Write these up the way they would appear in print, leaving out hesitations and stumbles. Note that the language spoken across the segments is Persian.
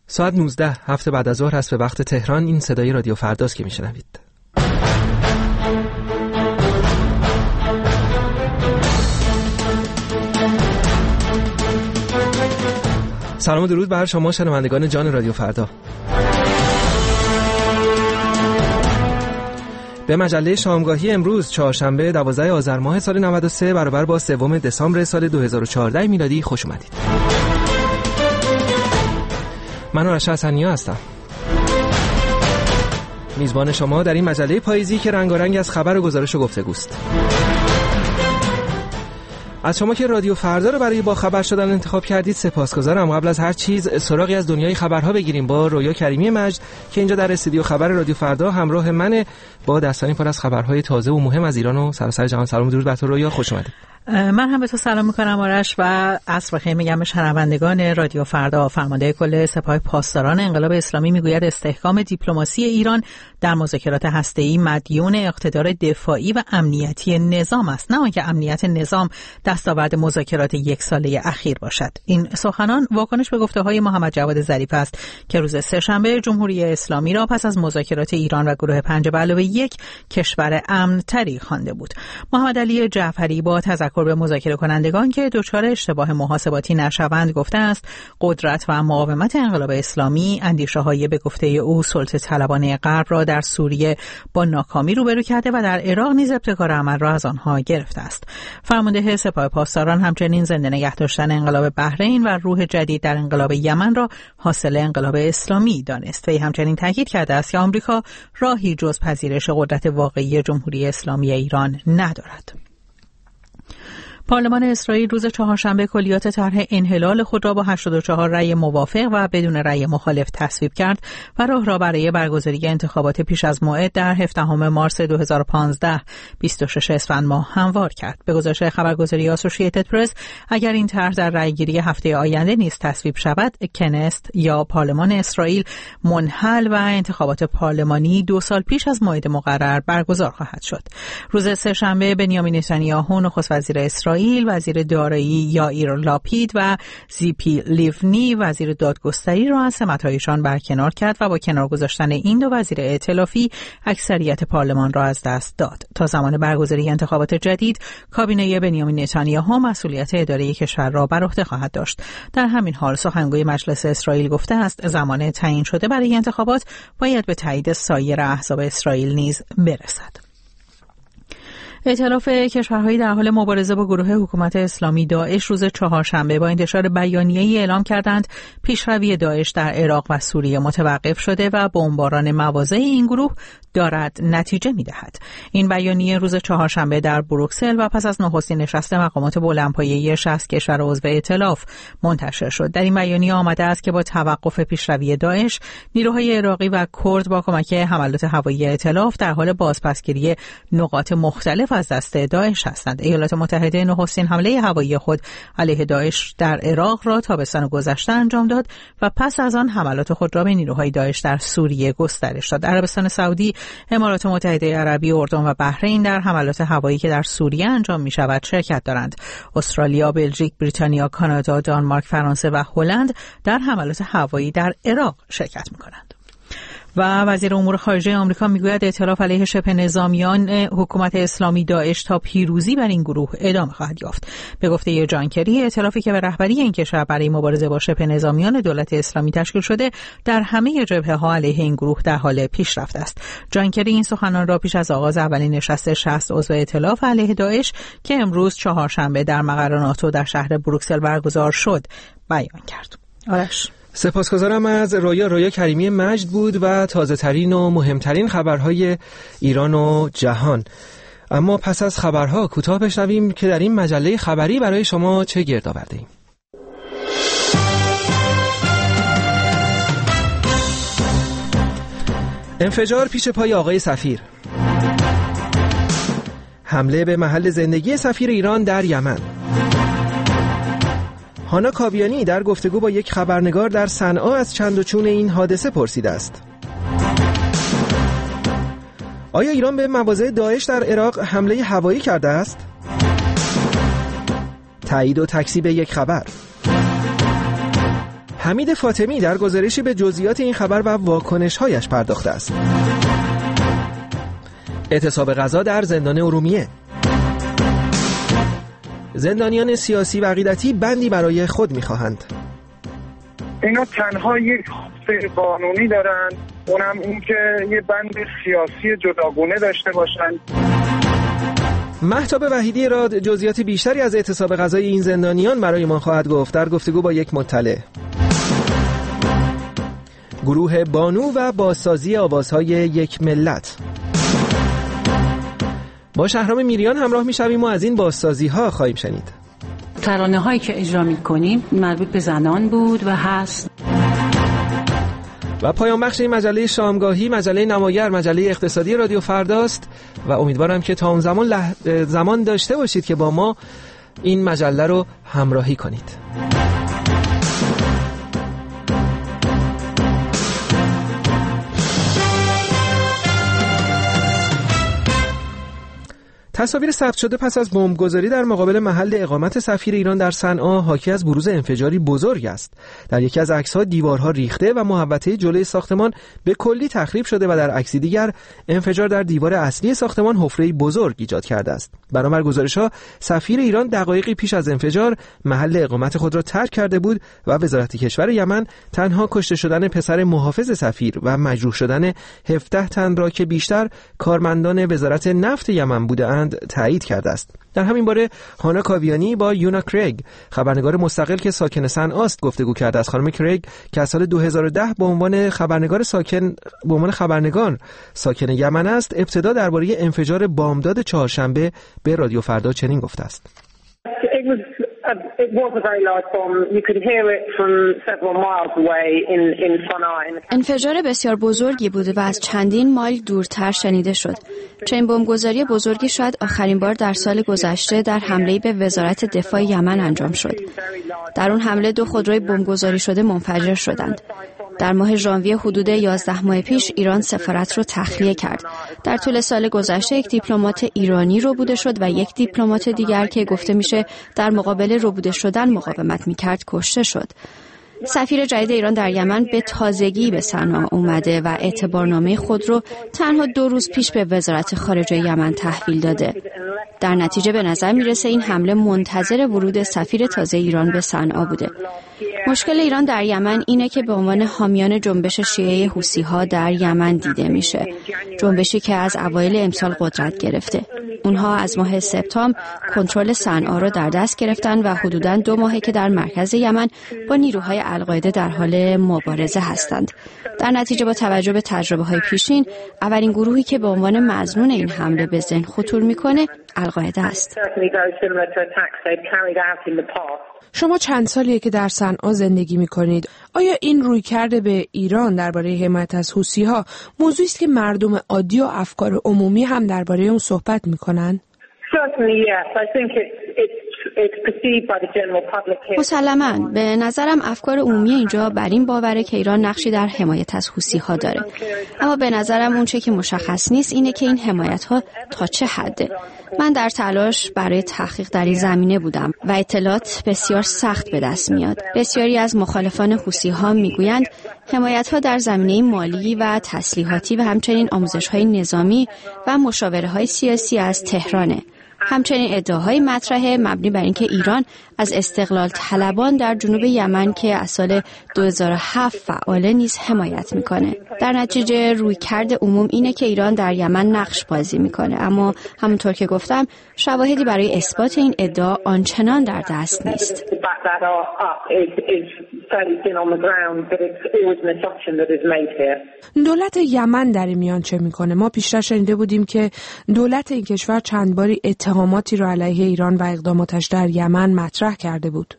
ساعت 19 هفته بعد از ظهر هست به وقت تهران. این صدای رادیو فرداست که میشنوید. سلام و درود بر شما شنوندگان جان رادیو فردا. به مجله شامگاهی امروز چهارشنبه 12 آذر ماه سال 93 برابر با 3 دسامبر سال 2014 میلادی خوش اومدید. من آرش حسنیا هستم، میزبان شما در این مجله پاییزی که رنگارنگ از خبر و گزارش و گفتگوست. از شما که رادیو فردا رو برای با خبر شدن انتخاب کردید سپاسگزارم. قبل از هر چیز سراغی از دنیای خبرها بگیریم با رویا کریمی مجد که اینجا در استودیو خبر رادیو فردا همراه منه با دستانی پر از خبرهای تازه و مهم از ایران و سراسر جهان. سلام و درود بر تو رویا، خوش اومدید. من هم به تو سلام میکنم آرش و عصر بخیر میگم به شنوندگان رادیو فردا. فرمانده کل سپاه پاسداران انقلاب اسلامی میگوید استحکام دیپلماسی ایران در مذاکرات هسته‌ای مدیون اقتدار دفاعی و امنیتی نظام است، نه آنکه امنیت نظام دستاورد مذاکرات یک ساله اخیر باشد. این سخنان واکنش به گفته‌های محمد جواد ظریف است که روز سه‌شنبه جمهوری اسلامی را پس از مذاکرات ایران و گروه 5+1 کشور امن‌تری خوانده بود. محمد علی جعفری با تذکر به مذاکره کنندگان که دچار اشتباه محاسباتی نشوند گفته است قدرت و مقاومت انقلاب اسلامی اندیشه‌های به گفته او سلطه طلبانه غرب را در سوریه با ناکامی روبرو کرده و در عراق نیز ابتکار عمل را از آنها گرفته است. فرمانده سپاه پاسداران همچنین زنده نگه داشتن انقلاب بحرین و روح جدید در انقلاب یمن را حاصل انقلاب اسلامی دانست. وی همچنین تاکید کرده است که آمریکا راهی جز پذیرش قدرت واقعی جمهوری اسلامی ایران ندارد. پارلمان اسرائیل روز چهارشنبه کلیات طرح انحلال خود را با 84 رأی موافق و بدون رأی مخالف تصویب کرد و راه را برای برگزاری انتخابات پیش از موعد در 17 مارس 2015 26 اسفند ماه هموار کرد. به گزارش خبرگزاری آسوشییتد پرس اگر این طرح در رأیگیری هفته آینده نیز تصویب شود، کنست یا پارلمان اسرائیل منحل و انتخابات پارلمانی 2 سال پیش از موعد مقرر برگزار خواهد شد. روز سه‌شنبه بنیامین نتانیاهو نخست وزیر اسرائیل، وزیر دارایی یائیر لاپید و زیپی لیونی وزیر دادگستری را از سمت‌هایشان برکنار کرد و با کنار گذاشتن این دو وزیر ائتلافی اکثریت پارلمان را از دست داد. تا زمان برگزاری انتخابات جدید کابینه بنیامین نتانیاهو مسئولیت اداره کشور را بر عهده خواهد داشت. در همین حال سخنگوی مجلس اسرائیل گفته است زمان تعیین شده برای انتخابات باید به تایید سایر احزاب اسرائیل نیز برسد. ائتلاف کشورهای در حال مبارزه با گروه حکومت اسلامی داعش روز چهارشنبه با انتشار بیانیه‌ای اعلام کردند پیشروی داعش در عراق و سوریه متوقف شده و بمباران مواضع این گروه دارد نتیجه می‌دهد. این بیانیه روز چهارشنبه در بروکسل و پس از نخستین نشست مقامات بلندپایه 60 کشور عضو ائتلاف منتشر شد. در این بیانیه آمده است که با توقف پیشروی داعش، نیروهای عراقی و کرد با کمک حملات هوایی ائتلاف در حال بازپسگیری نقاط مختلف از دست داعش هستند. ایالات متحده نخستین حمله هوایی خود علیه داعش در عراق را تابستان گذشته انجام داد و پس از آن حملات خود را به نیروهای داعش در سوریه گسترش داد. عربستان سعودی، امارات متحده عربی، اردن و بحرین در حملات هوایی که در سوریه انجام می شود شرکت دارند. استرالیا، بلژیک، بریتانیا، کانادا، دانمارک، فرانسه و هلند در حملات هوایی در عراق شرکت می کنند. و وزیر امور خارجه آمریکا میگوید ائتلاف علیه شبه نظامیان حکومت اسلامی داعش تا پیروزی بر این گروه ادامه خواهد یافت. به گفته جان کری، ائتلافی که به رهبری این کشور برای مبارزه با شبه نظامیان دولت اسلامی تشکیل شده در همه جبهه‌ها علیه این گروه در حال پیشرفت است. جان کری این سخنان را پیش از آغاز اولین نشست 60 عضو ائتلاف علیه داعش که امروز چهارشنبه در مقر ناتو در شهر بروکسل برگزار شد بیان کرد. آرش، سپاسگزارم از رویا کریمی مجد بود و تازه ترین و مهمترین خبرهای ایران و جهان. اما پس از خبرها کوتاه بشنویم که در این مجله خبری برای شما چه گرد آورده ایم. انفجار پیش پای آقای سفیر. حمله به محل زندگی سفیر ایران در یمن. هانا کابیانی در گفتگو با یک خبرنگار در صنعا از چند و چون این حادثه پرسیده است. آیا ایران به مواضع داعش در عراق حمله هوایی کرده است؟ تایید و تکذیب یک خبر. حمید فاطمی در گزارشی به جزئیات این خبر و واکنش‌هایش پرداخته است. اعتصاب غذا در زندان ارومیه. زندانیان سیاسی و عقیدتی بندی برای خود می‌خواهند. اینا تنها یک خواست قانونی دارن، اونم این که یه بند سیاسی جداگانه داشته باشن. مهتاب وحیدی راد جزئیات بیشتری از اعتصاب غذای این زندانیان برای ما خواهد گفت در گفتگو با یک مطلع. گروه بانو و بازسازی آوازهای یک ملت. با شهرام میریان همراه میشویم و از این بازسازی‌ها خواهیم شنید. ترانه‌هایی که اجرا می‌کنیم مربوط به زنان بود و هست. و پایان بخش این مجله شامگاهی مجله نماگر، مجله اقتصادی رادیو فرداست و امیدوارم که تا اون زمان داشته باشید که با ما این مجله رو همراهی کنید. تصاویر ثبت شده پس از بمبگذاری در مقابل محل اقامت سفیر ایران در صنعا حاکی از بروز انفجاری بزرگ است. در یکی از عکس‌ها دیوارها ریخته و محوطه جلوی ساختمان به کلی تخریب شده و در عکسی دیگر انفجار در دیوار اصلی ساختمان حفره‌ای بزرگ ایجاد کرده است. بنابر گزارش‌ها سفیر ایران دقایقی پیش از انفجار محل اقامت خود را ترک کرده بود و وزارت کشور یمن تنها کشته شدن پسر محافظ سفیر و مجروح شدن 17 تن را که بیشتر کارمندان وزارت نفت یمن بودند تایید کرده است. در همین باره هانا کاویانی با یونا کریگ خبرنگار مستقل که ساکن صنعا است گفتگو کرده است. خانم کریگ که از سال 2010 به عنوان خبرنگار ساکن یمن است، ابتدا درباره انفجار بامداد چهارشنبه به رادیو فردا چنین گفته است. انفجار بسیار بزرگی بود و از چندین مایل دورتر شنیده شد. چنین بمبگذاری بزرگی شاید آخرین بار در سال گذشته در حمله به وزارت دفاع یمن انجام شد. در اون حمله 2 خودروی بمبگذاری شده منفجر شدند. در ماه ژانویه حدود 11 ماه پیش ایران سفارت رو تخلیه کرد. در طول سال گذشته یک دیپلمات ایرانی ربوده شد و یک دیپلمات دیگر که گفته میشه در مقابل ربوده شدن مقاومت میکرد کشته شد. سفیر جدید ایران در یمن به تازگی به صنعا اومده و اعتبارنامه خود رو تنها 2 روز پیش به وزارت خارجه یمن تحویل داده. در نتیجه به نظر میرسه این حمله منتظر ورود سفیر تازه ایران به صنعا بوده. مشکل ایران در یمن اینه که به عنوان حامیان جنبش شیعه حوثی‌ها در یمن دیده میشه. جنبشی که از اوایل امسال قدرت گرفته. اونها از ماه سپتامبر کنترل صنعا رو در دست گرفتن و حدوداً 2 ماهه که در مرکز یمن با نیروهای القاعده در حال مبارزه هستند. در نتیجه با توجه به تجربه‌های پیشین، اولین گروهی که به عنوان مظنون این حمله به ذهن خطور میکنه القاعده است. شما چند سالیه که در صنعا زندگی میکنید. آیا این رویکرد به ایران درباره حمایت از حوثی‌ها موضوعی است که مردم عادی و افکار عمومی هم درباره اون صحبت میکنن؟ مسلماً به نظرم افکار عمومی اینجا بر این باوره که ایران نقشی در حمایت از حوثی‌ها داره. اما به نظرم اون چه که مشخص نیست اینه که این حمایت‌ها تا چه حده. من در تلاش برای تحقیق در این زمینه بودم و اطلاعات بسیار سخت به دست میاد. بسیاری از مخالفان حوثی‌ها میگویند حمایت‌ها در زمینه مالی و تسلیحاتی و همچنین آموزش‌های نظامی و مشاوره‌های سیاسی از تهرانه. همچنین ادعاهای مطرحه مبنی بر اینکه ایران از استقلال طلبان در جنوب یمن که از سال 2007 فعال نیز حمایت میکنه. در نتیجه رویکرد عموم اینه که ایران در یمن نقش بازی میکنه، اما همونطور که گفتم شواهدی برای اثبات این ادعا آنچنان در دست نیست. دولت یمن در این میان چه میکنه؟ ما پیشتر شنیده بودیم که دولت این کشور چند باری اتهاماتی را علیه ایران و اقداماتش در یمن مطرح کرده بود.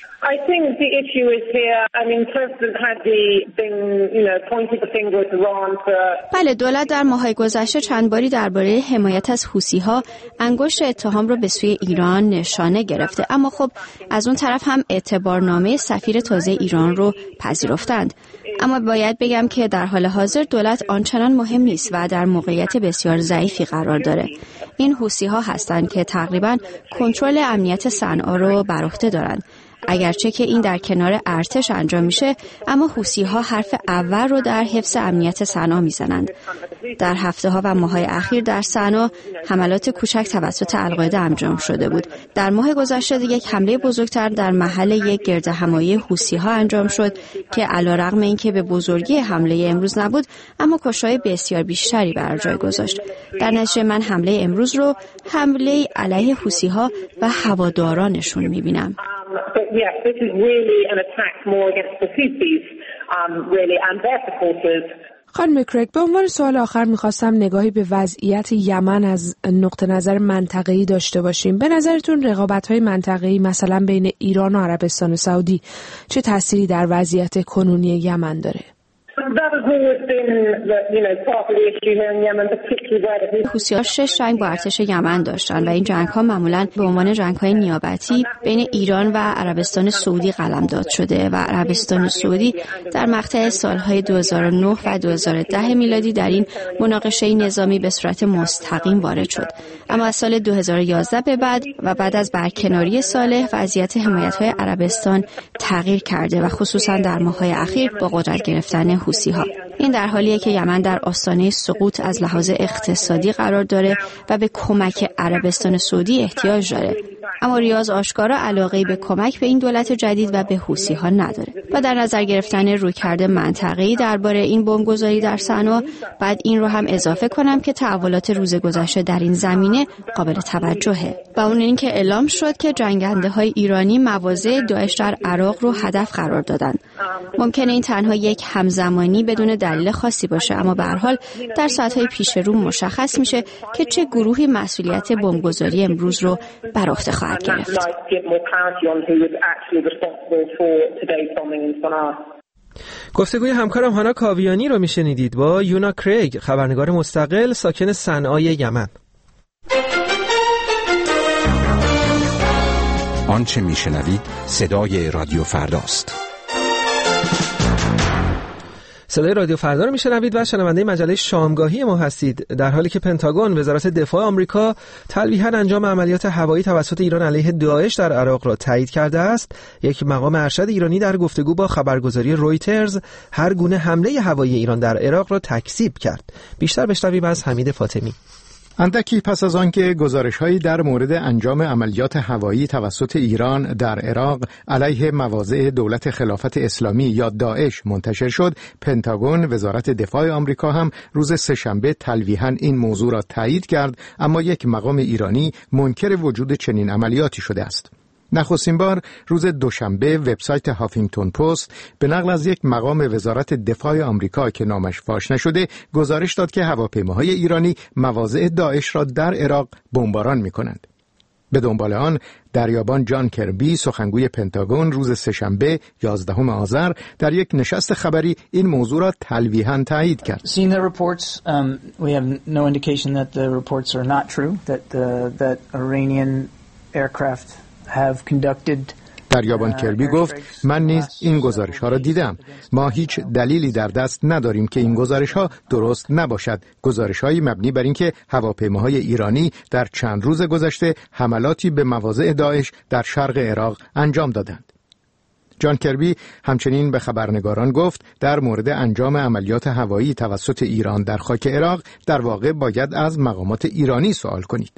بله، دولت در ماه‌های گذشته چند باری درباره حمایت از حوثی‌ها انگشت اتهام را به سوی ایران نشانه گرفته، اما خب از اون طرف هم اعتبارنامه سفیر تازه ایران رو پذیرفتند. اما باید بگم که در حال حاضر دولت آنچنان مهم نیست و در موقعیت بسیار ضعیفی قرار داره. این حوثی‌ها هستند که تقریباً کنترل امنیت صنعا رو بر عهده دارند اگرچه که این در کنار ارتش انجام میشه، اما حوثی‌ها حرف اول رو در حفظ امنیت صنعا میزنند. در هفته‌ها و ماه‌های اخیر در صنعا حملات کوچک توسط القاعده انجام شده بود. در ماه گذشته یک حمله بزرگتر در محل یک گردهمایی حوثی‌ها انجام شد که علیرغم اینکه به بزرگی حمله امروز نبود، اما کشته‌های بسیار بیشتری بر جای گذاشت. در نتیجه من حمله امروز رو حمله علیه حوثی‌ها و هوادارانشون می‌بینم. خانم کرگ، به عنوان سوال آخر میخواستم نگاهی به وضعیت یمن از نقطه نظر منطقه‌ای داشته باشیم. به نظرتون رقابت‌های منطقه‌ای مثلا بین ایران و عربستان سعودی چه تأثیری در وضعیت کنونی یمن داره؟ حوثی‌ها 6 جنگ با ارتش یمن داشتن و این جنگ‌ها معمولاً به عنوان جنگ‌های نیابتی بین ایران و عربستان سعودی قلمداد شده و عربستان سعودی در مقطع سال‌های 2009 و 2010 میلادی در این مناقشه نظامی به صورت مستقیم وارد شد. اما از سال 2011 به بعد و بعد از برکناری صالح وضعیت حمایت‌های عربستان تغییر کرده و خصوصاً در ماه‌های اخیر با قدرت گرفتن حوثی‌ها. این در حالیه که یمن در آستانه سقوط از لحاظ اقتصادی قرار داره و به کمک عربستان سعودی احتیاج داره. اما ریاض آشکارا علاقه‌ای به کمک به این دولت جدید و به حوثی‌ها نداره. و در نظر گرفتن رویکرد منطقه‌ای درباره این بمبگذاری در صنعا، بعد این رو هم اضافه کنم که تحولات روز گذشته در این زمینه قابل توجهه. و اون این که اعلام شد که جنگنده‌های ایرانی مواضع داعش در عراق رو هدف قرار دادن. ممکنه این تنها یک همزمانی بدون دلیل خاصی باشه، اما به هر حال در ساعت‌های پیش رو مشخص میشه که چه گروهی مسئولیت بمبگذاری امروز رو بر عهده خواهد گرفت. گفتگوی همکارم هانا کاویانی رو میشنیدید با یونا کریگ، خبرنگار مستقل ساکن صنعای یمن. آنچه میشنوید صدای رادیو فرداست. صدای رادیو فردا رو میشنوید و شنونده مجله شامگاهی ما هستید. در حالی که پنتاگون، وزارت دفاع آمریکا، تلویحاً انجام عملیات هوایی توسط ایران علیه داعش در عراق را تایید کرده است، یک مقام ارشد ایرانی در گفتگو با خبرگزاری رویترز هر گونه حمله هوایی ایران در عراق را تکذیب کرد. بیشتر بشنویم از حمید فاطمی. اندکی پس از آنکه گزارش‌هایی در مورد انجام عملیات هوایی توسط ایران در عراق علیه مواضع دولت خلافت اسلامی یا داعش منتشر شد، پنتاگون، وزارت دفاع آمریکا هم روز سه‌شنبه تلویحاً این موضوع را تایید کرد، اما یک مقام ایرانی منکر وجود چنین عملیاتی شده است. نخستین بار روز دوشنبه وبسایت هافینگتون پست به نقل از یک مقام وزارت دفاع آمریکا که نامش فاش نشده گزارش داد که هواپیماهای ایرانی مواضع داعش را در عراق بمباران می‌کنند. به دنبال آن دریابان جان کربی، سخنگوی پنتاگون، روز سه‌شنبه 11 آذر در یک نشست خبری این موضوع را تلویحاً تایید کرد. Seeing the reports, we have no indication that the reports are not true, that Iranian aircraft have conducted. دریابان کربی گفت من نیز این گزارش ها را دیدم. ما هیچ دلیلی در دست نداریم که این گزارش ها درست نباشد. گزارش هایی مبنی بر اینکه هواپیماهای ایرانی در چند روز گذشته حملاتی به مواضع داعش در شرق عراق انجام دادند. جان کربی همچنین به خبرنگاران گفت در مورد انجام عملیات هوایی توسط ایران در خاک عراق در واقع باید از مقامات ایرانی سوال کنید.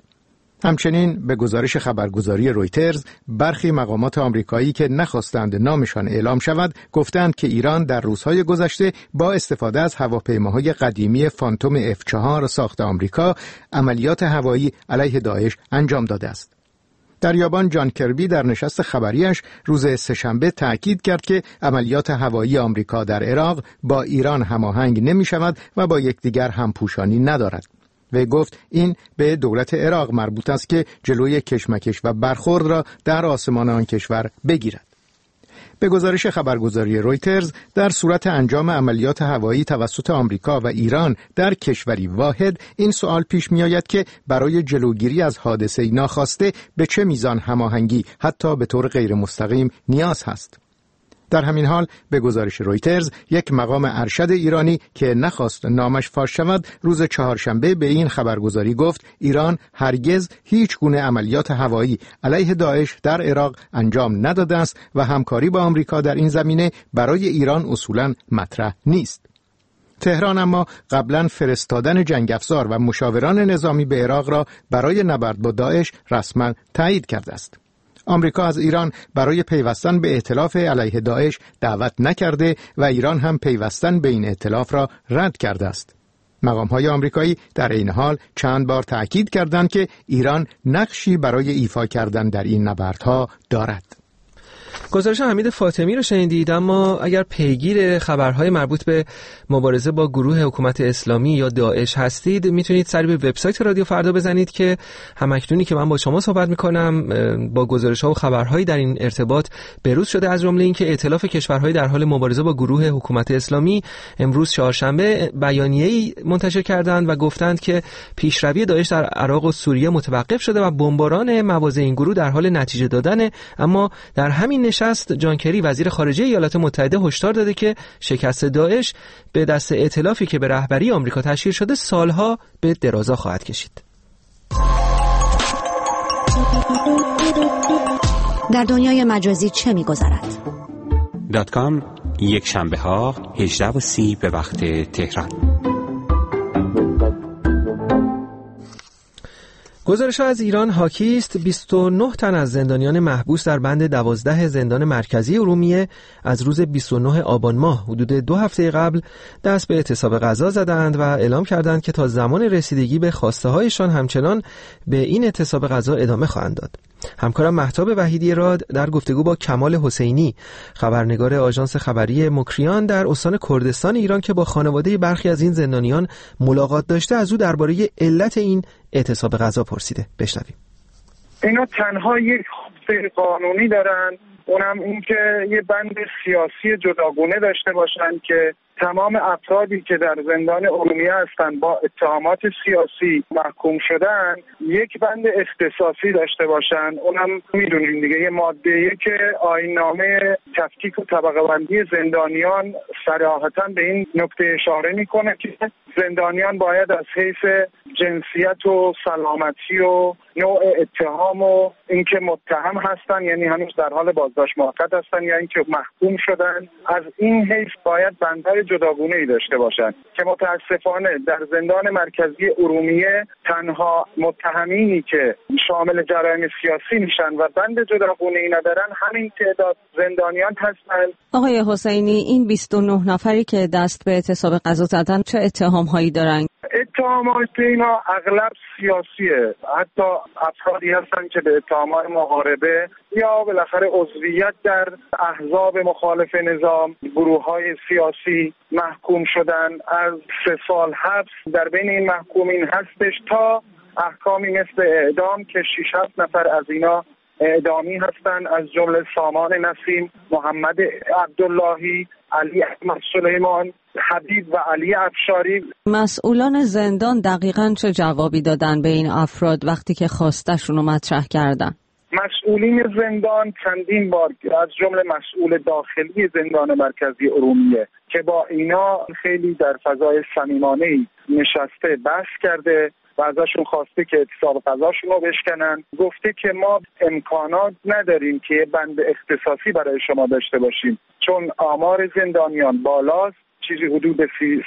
همچنین به گزارش خبرگزاری رویترز برخی مقامات آمریکایی که نخواستند نامشان اعلام شود گفتند که ایران در روزهای گذشته با استفاده از هواپیماهای قدیمی فانتوم F4 ساخت آمریکا عملیات هوایی علیه داعش انجام داده است. دریابان جان کربی در نشست خبریش روز سه‌شنبه تأکید کرد که عملیات هوایی آمریکا در عراق با ایران هماهنگ نمی شود و با یکدیگر همپوشانی ندارد. و گفت این به دولت عراق مربوط است که جلوی کشمکش و برخورد را در آسمان آن کشور بگیرد. به گزارش خبرگزاری رویترز در صورت انجام عملیات هوایی توسط آمریکا و ایران در کشوری واحد این سوال پیش می آید که برای جلوگیری از حادثه ناخواسته به چه میزان هماهنگی حتی به طور غیر مستقیم نیاز هست. در همین حال به گزارش رویترز یک مقام ارشد ایرانی که نخواست نامش فاش شود روز چهارشنبه به این خبرگزاری گفت ایران هرگز هیچ گونه عملیات هوایی علیه داعش در عراق انجام نداده است و همکاری با آمریکا در این زمینه برای ایران اصولاً مطرح نیست. تهران اما قبلا فرستادن جنگ افزار و مشاوران نظامی به عراق را برای نبرد با داعش رسما تایید کرده است. آمریکا از ایران برای پیوستن به ائتلاف علیه داعش دعوت نکرده و ایران هم پیوستن به این ائتلاف را رد کرده است. مقام‌های آمریکایی در این حال چند بار تأکید کردند که ایران نقشی برای ایفا کردن در این نبردها دارد. گزارش حمید فاطمی رو شنیدید، اما اگر پیگیر خبرهای مربوط به مبارزه با گروه حکومت اسلامی یا داعش هستید میتونید سری به وبسایت رادیو فردا بزنید که همکنونی که من با شما صحبت میکنم با گزارش‌ها و خبرهایی در این ارتباط بروز شده، از جمله اینکه ائتلاف کشورهای در حال مبارزه با گروه حکومت اسلامی امروز چهارشنبه بیانیه‌ای منتشر کردند و گفتند که پیشروی داعش در عراق و سوریه متوقف شده و بمباران مواضع این گروه در حال نتیجه دادن. اما در همین نشست جان کری وزیر خارجه ایالات متحده هشدار داده که شکست داعش به دست ائتلافی که به رهبری آمریکا تشکیل شده سالها به درازا خواهد کشید. در دنیای مجازی چه می‌گذرد؟ .com یک شنبه ها 18:30 به وقت تهران. گزارش‌ها از ایران حاکی است 29 تن از زندانیان محبوس در بند 12 زندان مرکزی ارومیه از روز 29 آبان ماه حدود 2 هفته قبل دست به اعتصاب غذا زدند و اعلام کردند که تا زمان رسیدگی به خواسته‌هایشان همچنان به این اعتصاب غذا ادامه خواهند داد. همکارم مهتاب وحیدی راد در گفتگو با کمال حسینی خبرنگار آژانس خبری مکریان در استان کردستان ایران که با خانواده برخی از این زندانیان ملاقات داشته از او درباره علت این اعتصاب غذا پرسیده. بشنویم. اینا تنها یک خواست قانونی دارن، اونم این که یه بند سیاسی جداگونه داشته باشن که تمام افرادی که در زندان ارومیه هستن با اتهامات سیاسی محکوم شدن یک بند اختصاصی داشته باشن. اونم میدونیم دیگه یه ماده که آیین‌نامه تفکیک و طبقه بندی زندانیان صراحتاً به این نکته اشاره میکنه که زندانیان باید از حیث جنسیت و سلامتی و نوع اتهام و اینکه متهم هستن، یعنی هنوز در حال بازداشت موقت هستن یا اینکه محکوم شدن، از این حیث باید بندهای جداگونه‌ای داشته باشند که متاسفانه در زندان مرکزی ارومیه تنها متهمینی که شامل جرایم سیاسی میشن و بند جداگونه‌ای ندارن همین تعداد زندانیان هستند. آقای حسینی، این 29 نفری که دست به اعتصاب غذا زدن چه اتهام‌هایی دارن؟ اتهامات اینا اغلب سیاسیه، حتی افرادی هستن که به اتهامات محاربه یا بالاخره عضویت در احزاب مخالف نظام، گروه‌های سیاسی محکوم شدن. از 3 سال حبس در بین این محکومین هستش تا احکامی مثل اعدام که 6-7 نفر از اینا اعدامی هستن، از جمله سامان نسیم، محمد عبداللهی، علی احمد سلیمان، حبیب و علی افشاری. مسئولان زندان دقیقاً چه جوابی دادن به این افراد وقتی که خواستشون رو مطرح کردن؟ مسئولین زندان چندین بار از جمله مسئول داخلی زندان مرکزی ارومیه که با اینا خیلی در فضای صمیمانه‌ای نشسته بحث کرده و ازشون خواسته که اعتصاب غذاشون رو بشکنن. گفته که ما امکانات نداریم که بند اختصاصی برای شما داشته باشیم چون آمار زندانیان بالاست، چیزی حدود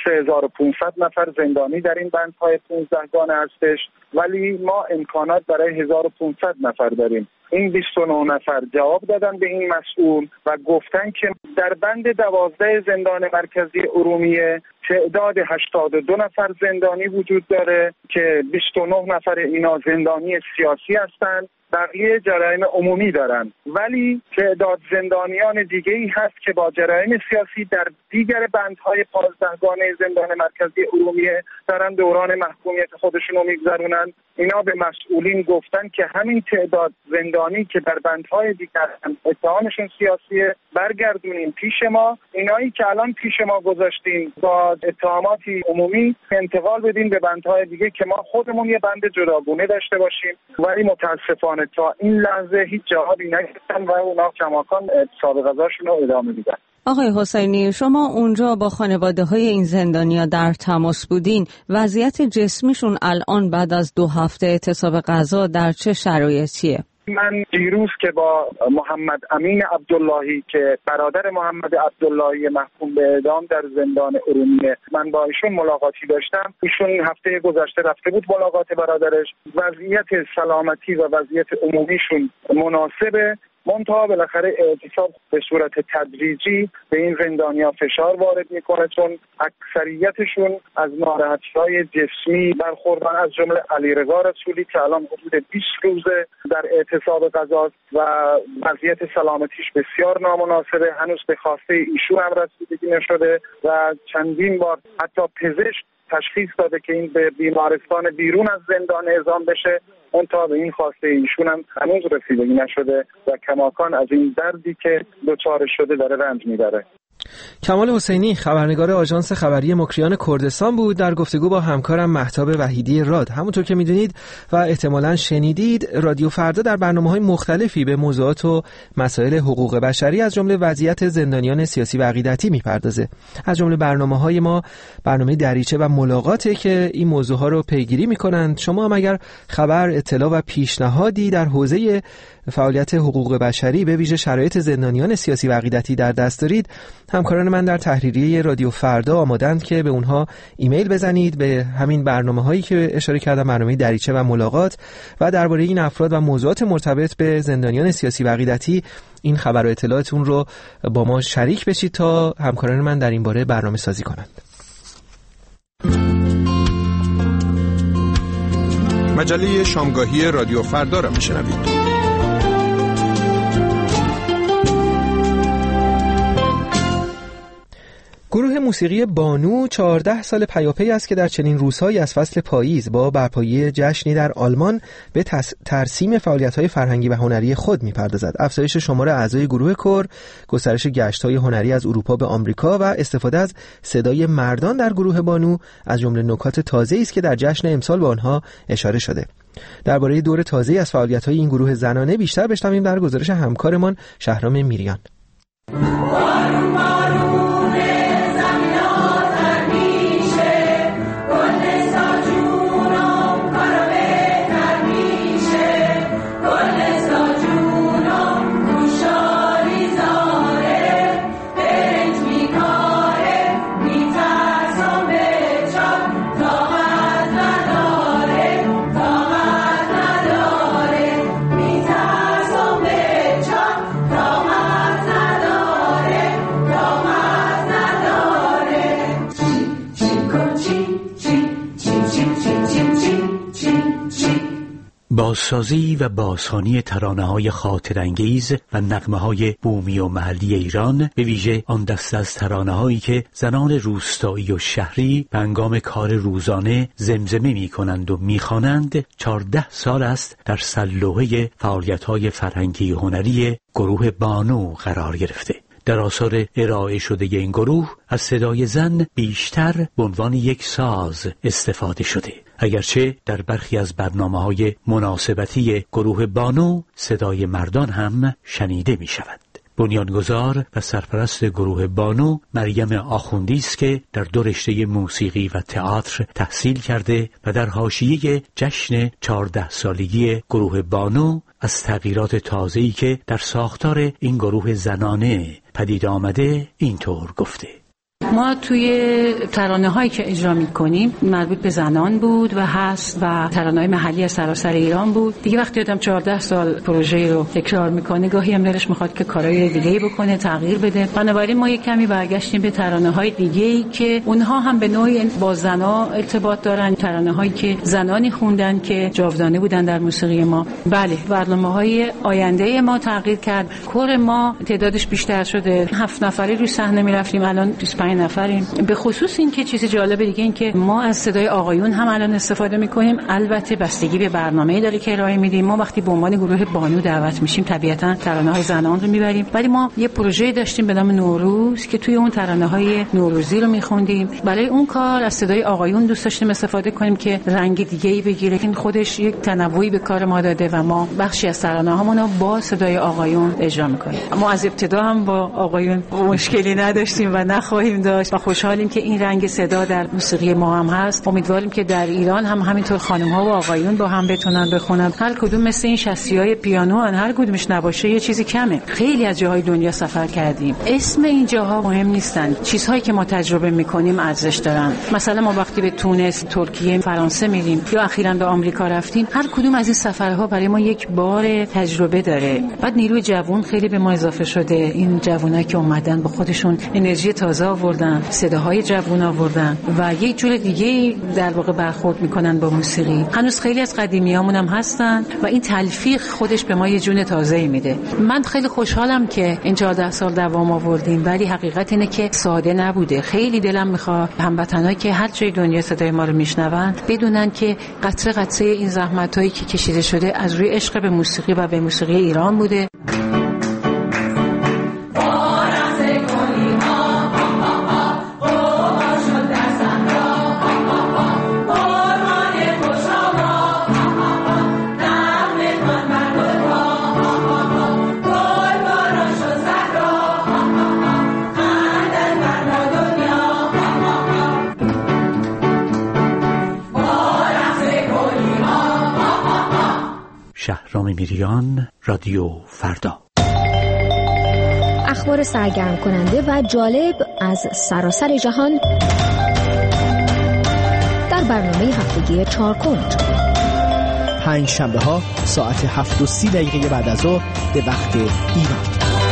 3500 نفر زندانی در این بندهای 15 گانه هستش، ولی ما امکانات برای 1500 نفر داریم. این 29 نفر جواب دادن به این مسئول و گفتن که در بند 12 زندان مرکزی ارومیه تعداد 82 نفر زندانی وجود داره که 29 نفر اینا زندانی سیاسی هستند، بقیه جرایم عمومی دارن، ولی تعداد زندانیان دیگه‌ای هست که با جرایم سیاسی در دیگر بندهای 15 گانه زندان مرکزی ارومیه دارن دوران محکومیت خودشون رو میگذرونن. اینا به مسئولین گفتن که همین تعداد زندانی که در بندهای دیگر اتهامشون سیاسیه برگردونین پیش ما، اینایی که الان پیش ما گذاشتین با اتهاماتی عمومی انتقال بدین به بندهای دیگه که ما خودمون یه بند جداگونه داشته باشیم. ولی متاسفانه میکنه. تا این لحظه هیچ جوابی نگرفتن و اونا کماکان اعتصاب غذاشون رو ادامه میدن. آقای حسینی، شما اونجا با خانواده های این زندانیا در تماس بودین. وضعیت جسمیشون الان بعد از 2 هفته اعتصاب غذا در چه شرایطیه؟ من دیروز که با محمد امین عبداللهی که برادر محمد عبداللهی محکوم به اعدام در زندان ارومیه، من با ایشون ملاقاتی داشتم. ایشون هفته گذشته رفته بود ملاقات برادرش. وضعیت سلامتی و وضعیت عمومیشون مناسبه، منتها بالاخره اعتصاب به صورت تدریجی به این زندانیا فشار وارد میکنه، چون اکثریتشون از ناراحتی‌های جسمی برخوردن، از جمله علیرضا رسولی که الان حدود 20 روزه در اعتصاب غذاست و وضعیت سلامتیش بسیار نامناسبه. هنوز به خواسته ایشون هم رسیدگی نشده و چندین بار حتی پزشک تشخیص داده که این به بیمارستان بیرون از زندان اعزام بشه، اون تا به این خواسته ایشون هم هنوز رسیدگی نشده و کماکان از این دردی که دچار شده داره رنج میبره. کمال حسینی، خبرنگار آژانس خبری مکریان کردستان بود، در گفتگو با همکارم مهتاب وحیدی راد. همونطور که میدونید و احتمالاً شنیدید، رادیو فردا در برنامه‌های مختلفی به موضوعات و مسائل حقوق بشری از جمله وضعیت زندانیان سیاسی و عقیدتی میپردازه. از جمله برنامه‌های ما برنامه دریچه و ملاقاته که این موضوعها رو پیگیری میکنند. شما هم اگر خبر، اطلاع و پیشنهادی در حوزه فعالیت حقوق بشری به ویژه شرایط زندانیان سیاسی و عقیدتی در دست دارید، همکاران من در تحریریه رادیو فردا آمادند که به اونها ایمیل بزنید به همین برنامه‌هایی که اشاره کردم، برنامه دریچه و ملاقات، و درباره این افراد و موضوعات مرتبط به زندانیان سیاسی و عقیدتی این خبر و اطلاعاتون رو با ما شریک بشید تا همکاران من در این باره برنامه سازی کنند. مجله شامگاهی رادیو فردا را میشنوید. گروه موسیقی بانو 14 سال پیاپی است که در چنین روزهایی از فصل پاییز با برپایی جشنی در آلمان به ترسیم فعالیت‌های فرهنگی و هنری خود می‌پردازد. افزایش شمار اعضای گروه کور، گسترش گشت‌های هنری از اروپا به آمریکا و استفاده از صدای مردان در گروه بانو از جمله نکات تازه‌ای است که در جشن امسال به آنها اشاره شده. درباره دور تازه‌ای از فعالیت‌های این گروه زنانه بیشتر بشنویم در گزارش همکارمان شهرام میریان. بازسازی و بازخوانی ترانه‌های خاطرانگیز و نغمه‌های بومی و محلی ایران، به ویژه آن دسته از ترانه‌هایی که زنان روستایی و شهری به هنگام کار روزانه زمزمه می‌کنند و می‌خوانند، 14 سال است در سرلوحه فعالیت‌های فرهنگی و هنری گروه بانو قرار گرفته. در آثار ارائه شده این گروه از صدای زن بیشتر به عنوان یک ساز استفاده شده، اگرچه در برخی از برنامه‌های مناسبتی گروه بانو صدای مردان هم شنیده می شود. بنیانگذار و سرپرست گروه بانو مریم آخوندی است که در 2 رشته موسیقی و تئاتر تحصیل کرده و در حاشیه جشن 14 سالگی گروه بانو از تغییرات تازه‌ای که در ساختار این گروه زنانه پدید آمده اینطور گفته: ما توی ترانه‌هایی که اجرا می‌کنیم مربوط به زنان بود و هست و ترانه‌های محلی از سراسر ایران بود. دیگه وقتی آدم 14 سال پروژه رو تکرار می‌کنه، گاهی هم دلش می‌خواد که کارهای دیگه‌ای بکنه، تغییر بده. بنابراین ما یک کمی برگشتیم به ترانه‌های دیگه‌ای که اونها هم به نوعی با زنا ارتباط دارن، ترانه‌هایی که زنانی خوندن که جاودانه بودن در موسیقی ما. بله، برنامه‌های آینده ما تغییر کرد. کور ما تعدادش بیشتر شده. 7 نفری روی صحنه می‌رفتیم، الان 25 نفریم. به خصوص این که چیز جالب دیگه این که ما از صدای آقایون هم الان استفاده میکنیم. البته بستگی به برنامه‌ای داره که ارائه میدیم. ما وقتی به عنوان گروه بانو دعوت میشیم طبیعتاً ترانه‌های زنان رو میبریم، ولی ما یه پروژه داشتیم به نام نوروز که توی اون ترانه‌های نوروزی رو میخوندیم. برای اون کار از صدای آقایون دوست داشتیم استفاده کنیم که رنگ دیگه‌ای بگیره. این خودش یک تنوعی به کار ما داده و ما بخشی از ترانه‌هامون رو با صدای آقایون اجرا میکنیم. ما از ابتدا هم با آقایون مشکلی نداشتیم و نخواهیم داشت و خوشحالیم که این رنگ صدا در موسیقی ما هم هست. امیدواریم که در ایران هم همینطور خانم‌ها و آقایون با هم بتونن بخونن. هر کدوم مثل این شاسی‌های پیانو ان، هر کدومش نباشه یه چیزی کمه. خیلی از جاهای دنیا سفر کردیم. اسم این جاها مهم نیستن. چیزهایی که ما تجربه می‌کنیم ارزش دارن. مثلا ما وقتی به تونس، ترکیه، فرانسه میریم یا اخیراً به آمریکا رفتیم، هر کدوم از این سفرها برای ما یک بار تجربه داره. بعد نیروی جوان خیلی به ما اضافه شده. این جوانایی که اومدن با خودشون انرژی تازه آوردن، صداهای جوان آوردن و یک جور دیگه در واقع برخورد میکنن با موسیقی. هنوز خیلی از قدیمیامون هم هستن و این تلفیق خودش به ما یه جون تازه‌ای میده. من خیلی خوشحالم که این 14 سال دوام آوردیم، ولی حقیقت اینه که ساده نبوده. خیلی دلم میخواد هموطنایی که هر جای دنیا صدای ما رو میشنون بدونن که قطره قطره این زحمتایی که کشیده شده از روی عشق به موسیقی و به موسیقی ایران بوده. شهرام میریان، رادیو فردا. اخبار سرگرم کننده و جالب از سراسر جهان در برنامه هفتگی چارکنج. 5 شنبه‌ها ساعت 7:30 بعد از ظهر به وقت ایران.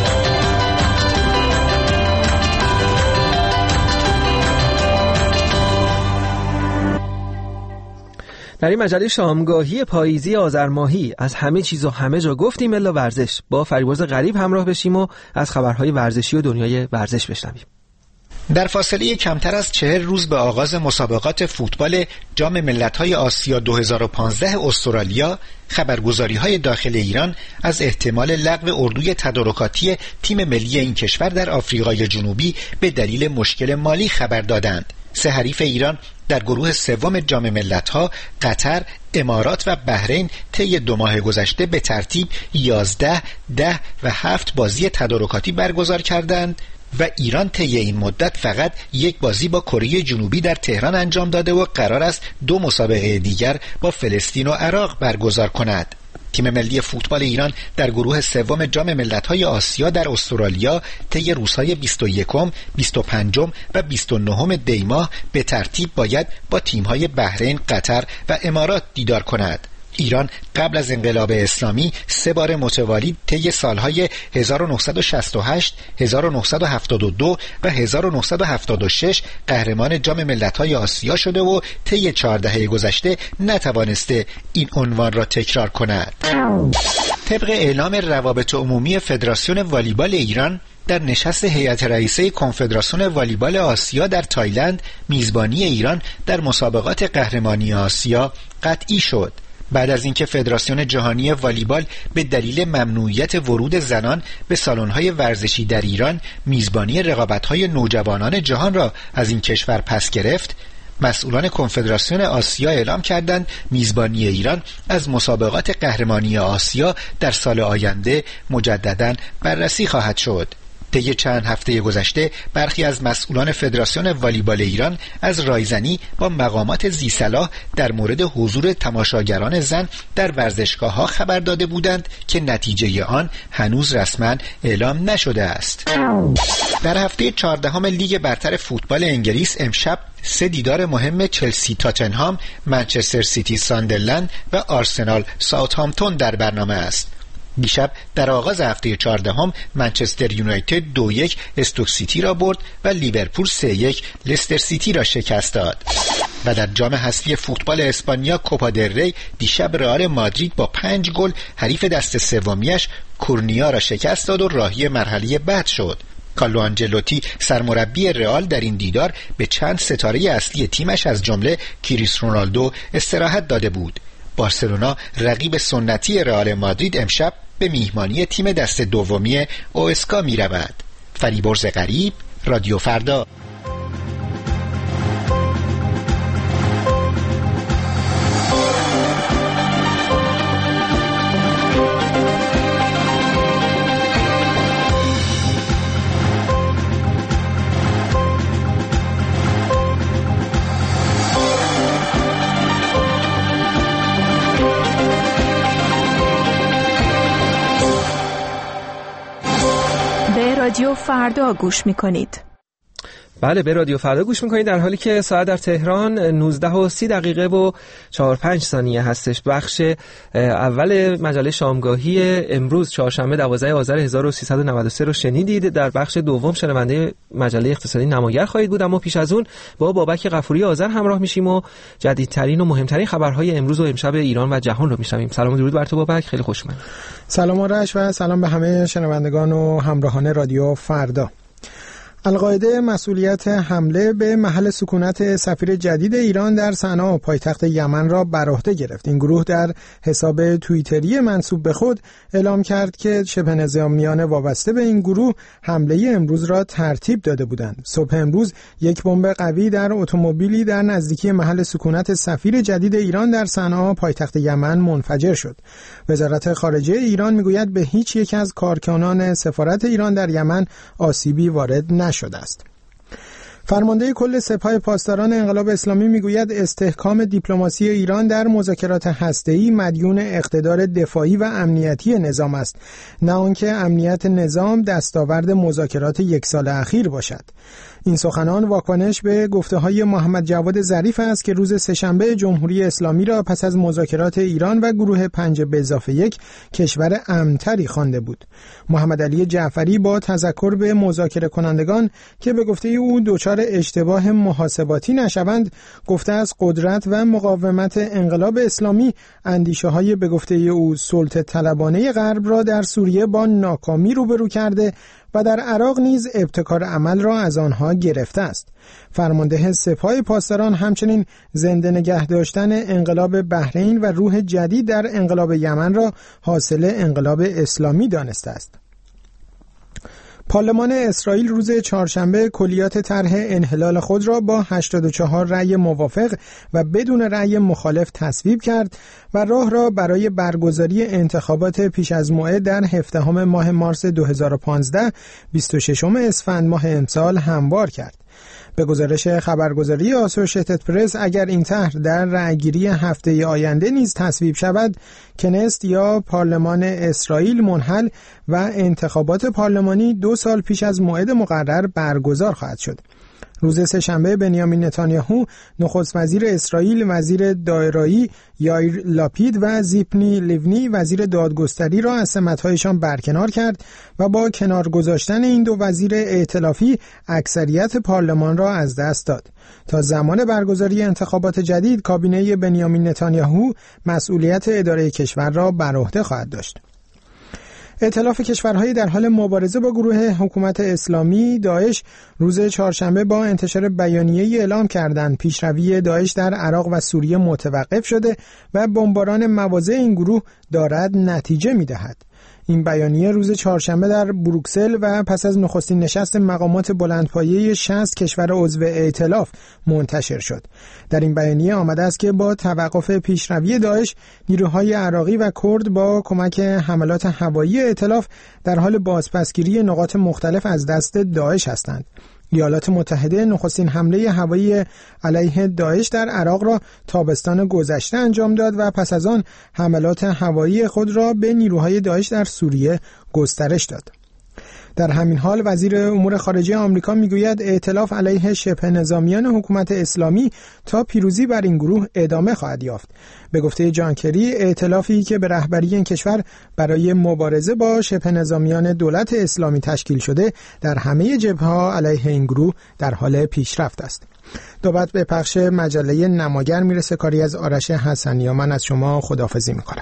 در این مجله شامگاهی پاییزی آذر ماهی از همه چیز و همه جا گفتیم الا ورزش. با فریبرز غریب همراه بشیم و از خبرهای ورزشی و دنیای ورزش بشنویم. در فاصله کمتر از 40 روز به آغاز مسابقات فوتبال جام ملت‌های آسیا 2015 استرالیا، خبرگزاری‌های داخل ایران از احتمال لغو اردوی تدارکاتی تیم ملی این کشور در آفریقای جنوبی به دلیل مشکل مالی خبر دادند. 3 حریف ایران در گروه سوم جام ملت‌ها قطر، امارات و بحرین طی 2 ماه گذشته به ترتیب 11، 10 و 7 بازی تدارکاتی برگزار کردند و ایران طی این مدت فقط 1 بازی با کره جنوبی در تهران انجام داده و قرار است 2 مسابقه دیگر با فلسطین و عراق برگزار کند. تیم ملی فوتبال ایران در گروه سوم جام ملت‌های آسیا در استرالیا طی روزهای 21، 25 و 29 دی ماه به ترتیب باید با تیم‌های بحرین، قطر و امارات دیدار کند. ایران قبل از انقلاب اسلامی 3 بار متوالی طی سالهای 1968، 1972 و 1976 قهرمان جام ملت‌های آسیا شده و طی 4 دهه گذشته نتوانسته این عنوان را تکرار کند. طبق اعلام روابط عمومی فدراسیون والیبال ایران، در نشست هیئت رئیسه کنفدراسیون والیبال آسیا در تایلند میزبانی ایران در مسابقات قهرمانی آسیا قطعی شد. بعد از اینکه فدراسیون جهانی والیبال به دلیل ممنوعیت ورود زنان به سالن‌های ورزشی در ایران میزبانی رقابت‌های نوجوانان جهان را از این کشور پس گرفت، مسئولان کنفدراسیون آسیا اعلام کردند میزبانی ایران از مسابقات قهرمانی آسیا در سال آینده مجدداً بررسی خواهد شد. طی چند هفته گذشته برخی از مسئولان فدراسیون والیبال ایران از رایزنی با مقامات ذی‌صلاح در مورد حضور تماشاگران زن در ورزشگاه‌ها خبر داده بودند که نتیجه آن هنوز رسما اعلام نشده است. در هفته 14 لیگ برتر فوتبال انگلیس امشب 3 دیدار مهم چلسی تاتنهام، منچستر سیتی ساندرلند و آرسنال ساوثهامپتون در برنامه است. دیشب در آغاز هفته 14 منچستر یونایتد 2-1 استوک سیتی را برد و لیورپول 3-1 لستر سیتی را شکست داد. و در جام حذفی فوتبال اسپانیا کوپا دل ری دیشب رئال مادرید با 5 گل حریف دست سومیش کورنیا را شکست داد و راهی مرحله بعد شد. کارلو آنجلوتی سرمربی رئال در این دیدار به چند ستاره اصلی تیمش از جمله کریس رونالدو استراحت داده بود. بارسلونا رقیب سنتی رئال مادرید امشب به میهمانی تیم دست دومی اوسکا می رود. فریبرز غریب، رادیو فردا. رادیو فردا گوش میکنید. بله، به رادیو فردا گوش میکنید در حالی که ساعت در تهران 19:30 و 4-5 ثانیه هستش. بخش اول مجله شامگاهی امروز چهارشنبه 12 آذر 1393 رو شنیدید. در بخش دوم شنونده مجله اقتصادی نماگر خواهید بود، اما پیش از اون با بابک غفوری آذر همراه میشیم و جدیدترین و مهمترین خبرهای امروز و امشب ایران و جهان رو میشنویم. سلام و درود بر تو بابک، خیلی خوش اومدید. سلام آرش و سلام به همه شنوندگان و همراهان رادیو فردا. القاعده مسئولیت حمله به محل سکونت سفیر جدید ایران در صنعا پایتخت یمن را بر عهده گرفت. این گروه در حساب توییتری منسوب به خود اعلام کرد که شبه نظامیان وابسته به این گروه حمله امروز را ترتیب داده بودند. صبح امروز یک بمب قوی در اتومبیلی در نزدیکی محل سکونت سفیر جدید ایران در صنعا پایتخت یمن منفجر شد. وزارت خارجه ایران میگوید به هیچ یک از کارکنان سفارت ایران در یمن آسیبی وارد نشده است. فرمانده کل سپاه پاسداران انقلاب اسلامی میگوید استحکام دیپلماسی ایران در مذاکرات هسته‌ای مدیون اقتدار دفاعی و امنیتی نظام است، نه آنکه امنیت نظام دستاورد مذاکرات یک سال اخیر باشد. این سخنان واکنش به گفته‌های محمد جواد ظریف است که روز سه‌شنبه جمهوری اسلامی را پس از مذاکرات ایران و گروه 5+1 کشور امن‌تری خوانده بود. محمد علی جعفری با تذکر به مذاکره کنندگان که به گفته او دچار اشتباه محاسباتی نشوند، گفته است قدرت و مقاومت انقلاب اسلامی اندیشه‌های به گفته او سلطه طلبانه غرب را در سوریه با ناکامی روبرو کرده و در عراق نیز ابتکار عمل را از آنها گرفته است. فرمانده سپاه پاسداران همچنین زنده نگه داشتن انقلاب بحرین و روح جدید در انقلاب یمن را حاصل انقلاب اسلامی دانسته است. پارلمان اسرائیل روز چهارشنبه کلیات طرح انحلال خود را با 84 رأی موافق و بدون رأی مخالف تصویب کرد و راه را برای برگزاری انتخابات پیش از موعد در 17 ماه مارس 2015 26 اسفند ماه امسال هموار کرد. به گزارش خبرگزاری آسوشیتد پرس، اگر این طرح در رأیگیری هفته آینده نیز تصویب شود، کنست یا پارلمان اسرائیل منحل و انتخابات پارلمانی 2 سال پیش از موعد مقرر برگزار خواهد شد. روز سه‌شنبه بنیامین نتانیاهو نخست وزیر اسرائیل، وزیر دارایی یائیر لاپید و زیپنی لیونی وزیر دادگستری را از سمت‌هایشان برکنار کرد و با کنار گذاشتن این دو وزیر ائتلافی اکثریت پارلمان را از دست داد. تا زمان برگزاری انتخابات جدید کابینه بنیامین نتانیاهو مسئولیت اداره کشور را بر عهده خواهد داشت. ائتلاف کشورهای در حال مبارزه با گروه حکومت اسلامی داعش روز چهارشنبه با انتشار بیانیه‌ای اعلام کردند پیشروی داعش در عراق و سوریه متوقف شده و بمباران مواضع این گروه دارد نتیجه می‌دهد. این بیانیه روز چهارشنبه در بروکسل و پس از نخستین نشست مقامات بلندپایه 60 کشور عضو ائتلاف منتشر شد. در این بیانیه آمده است که با توقف پیشروی داعش، نیروهای عراقی و کرد با کمک حملات هوایی ائتلاف در حال بازپسگیری نقاط مختلف از دست داعش هستند. ایالات متحده نخستین حمله هوایی علیه داعش در عراق را تابستان گذشته انجام داد و پس از آن حملات هوایی خود را به نیروهای داعش در سوریه گسترش داد. در همین حال وزیر امور خارجه آمریکا میگوید ائتلاف علیه شبه نظامیان حکومت اسلامی تا پیروزی بر این گروه ادامه خواهد یافت. به گفته جان کری، ائتلافی که به رهبری این کشور برای مبارزه با شبه نظامیان دولت اسلامی تشکیل شده، در همه جبهه‌ها علیه این گروه در حال پیشرفت است. نوبت به پخش مجله نماگر میرسه. کاری از آرش حسنی. من از شما خداحافظی میکنم.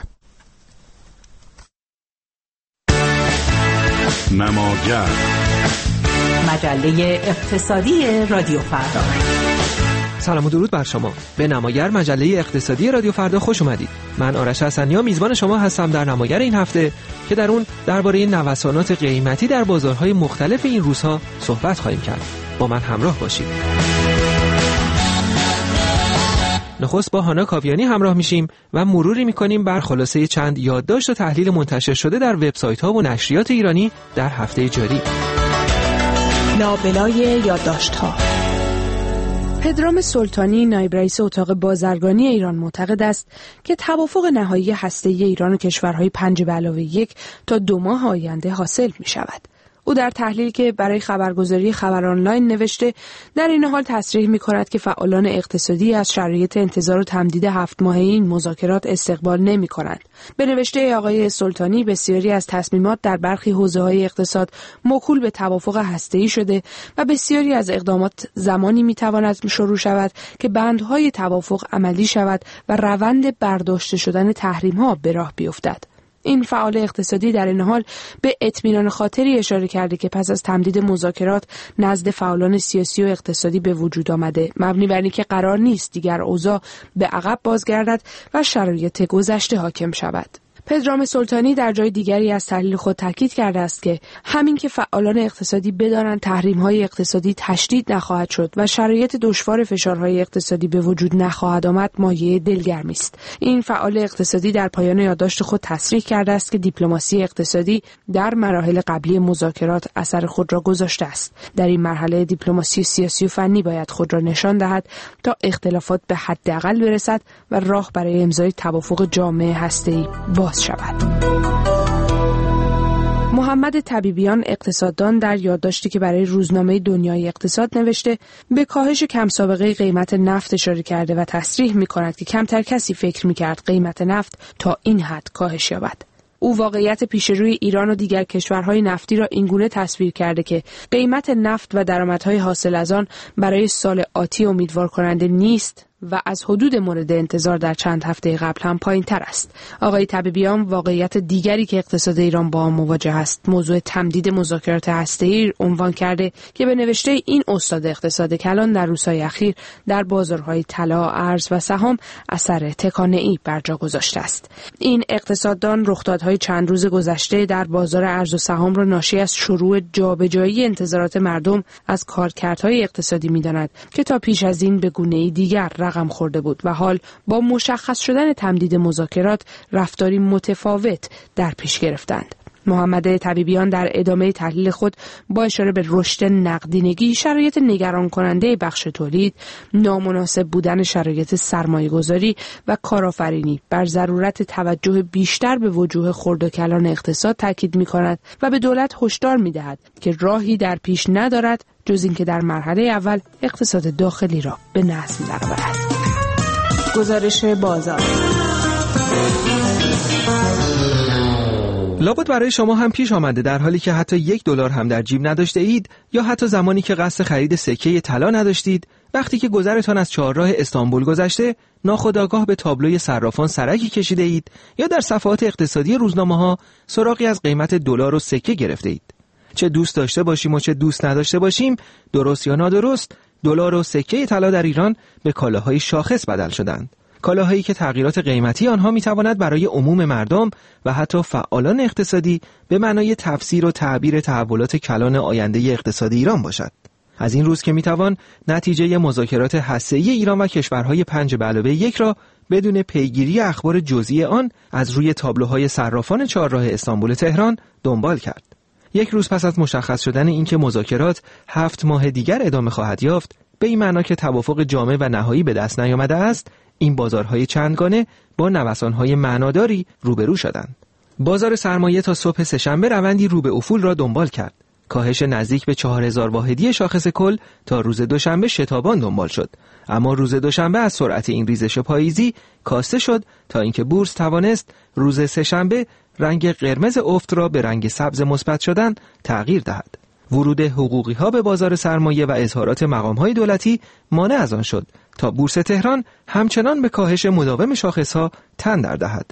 نماگر مجله اقتصادی رادیو فردا. سلام و درود بر شما. به نمایر مجله اقتصادی رادیو فردا خوش اومدید. من آرش حسنیا میزبان شما هستم در نمایر این هفته که در اون درباره نوسانات قیمتی در بازارهای مختلف این روزها صحبت خواهیم کرد. با من همراه باشید. نخست با هانا کاویانی همراه میشیم و مروری میکنیم بر خلاصه چند یادداشت و تحلیل منتشر شده در وبسایت‌ها و نشریات ایرانی در هفته جاری. لابلای یادداشت‌ها. پدرام سلطانی نایب رئیس اتاق بازرگانی ایران معتقد است که توافق نهایی هسته‌ای ایران و کشورهای 5+1 تا 2 ماه آینده حاصل می شود. او در تحلیلی که برای خبرگزاری خبر آنلاین نوشته در این حال تصریح می کند که فعالان اقتصادی از شرایط انتظار و تمدید 7 ماهه این مذاکرات استقبال نمی کنند. به نوشته آقای سلطانی بسیاری از تصمیمات در برخی حوزه‌های اقتصاد موکول به توافق هسته‌ای شده و بسیاری از اقدامات زمانی می تواند شروع شود که بندهای توافق عملی شود و روند برداشته شدن تحریم‌ها به راه بیفتد. این فعال اقتصادی در این حال به اطمینان خاطری اشاره کرده که پس از تمدید مذاکرات نزد فعالان سیاسی و اقتصادی به وجود آمده، مبنی بر اینکه قرار نیست دیگر اوضاع به عقب بازگردد و شرایط گذشته حاکم شود. پدرام سلطانی در جای دیگری از تحلیل خود تاکید کرده است که همین که فعالان اقتصادی بدانند تحریم‌های اقتصادی تشدید نخواهد شد و شرایط دشوار فشارهای اقتصادی به وجود نخواهد آمد مایه دلگرمی است. این فعال اقتصادی در پایان یادداشت خود تصریح کرده است که دیپلماسی اقتصادی در مراحل قبلی مذاکرات اثر خود را گذاشته است. در این مرحله دیپلماسی سیاسی و فنی باید خود را نشان دهد تا اختلافات به حداقل برسد و راه برای امضای توافق جامع هسته‌ای باز شود. محمد طبیبیان اقتصاددان در یادداشتی که برای روزنامه دنیای اقتصاد نوشته به کاهش کم سابقه قیمت نفت اشاره کرده و تصریح می‌کند که کمتر کسی فکر می‌کرد قیمت نفت تا این حد کاهش یابد. او واقعیت پیش روی ایران و دیگر کشورهای نفتی را اینگونه تصویر کرده که قیمت نفت و درآمدهای حاصل از آن برای سال آتی امیدوار کننده نیست و از حدود مورد انتظار در چند هفته قبل هم پایین تر است. آقای طبیبیان واقعیت دیگری که اقتصاد ایران با آن مواجه است موضوع تمدید مذاکرات هسته‌ای عنوان کرده که به نوشته این استاد اقتصاد کلان در روزهای اخیر در بازارهای طلا، ارز و سهام اثر تکانه‌ای بر جا گذاشته است. این اقتصاددان رخدادهای چند روز گذشته در بازار ارز و سهام را ناشی از شروع جابجایی انتظارات مردم از کارکردهای اقتصادی می‌داند که تا پیش از این به گونه‌ای دیگر رقم خورده بود و حال با مشخص شدن تمدید مذاکرات رفتاری متفاوت در پیش گرفتند. محمد طبیبیان در ادامه تحلیل خود با اشاره به رشد نقدینگی، شرایط نگران کننده بخش تولید، نامناسب بودن شرایط سرمایه‌گذاری و کارآفرینی بر ضرورت توجه بیشتر به وجوه خرد و کلان اقتصاد تاکید می‌کند و به دولت هشدار می‌دهد که راهی در پیش ندارد جز اینکه در مرحله اول اقتصاد داخلی را به نظم درآورد. گزارش بازار. لابد برای شما هم پیش آمده در حالی که حتی $1 هم در جیب نداشته اید یا حتی زمانی که قصد خرید سکه طلا نداشتید، وقتی که گذرتان از چهارراه استانبول گذشته ناخودآگاه به تابلوی صرافان سرکی کشیده اید یا در صفحات اقتصادی روزنامه‌ها سراغی از قیمت دلار و سکه گرفته اید. چه دوست داشته باشیم و چه دوست نداشته باشیم، درست یا نادرست، دلار و سکه طلا در ایران به کالاهای شاخص بدل شدند. کالاهایی که تغییرات قیمتی آنها میتواند برای عموم مردم و حتی فعالان اقتصادی به معنای تفسیر و تعبیر تحولات کلان آینده اقتصادی ایران باشد. از این روز که میتوان نتیجه مذاکرات هسته‌ای ایران و کشورهای 5+1 را بدون پیگیری اخبار جزئی آن از روی تابلوهای صرافان چهارراه استانبول تهران دنبال کرد. 1 روز پس از مشخص شدن اینکه مذاکرات 7 ماه دیگر ادامه خواهد یافت، به این معنا که توافق جامع و نهایی به دست نیامده است، این بازارهای چندگانه با نوسانهای معناداری روبرو شدند. بازار سرمایه تا صبح سه‌شنبه روندی رو به افول را دنبال کرد. کاهش نزدیک به 4000 واحدی شاخص کل تا روز دوشنبه شتابان دنبال شد، اما روز دوشنبه از سرعت این ریزش پاییزی کاسته شد تا اینکه بورس توانست روز سه‌شنبه رنگ قرمز افت را به رنگ سبز مثبت شدن تغییر دهد. ورود حقوقی‌ها به بازار سرمایه و اظهارات مقام‌های دولتی مانع از آن شد تا بورس تهران همچنان به کاهش مداوم شاخص‌ها تن در دهد.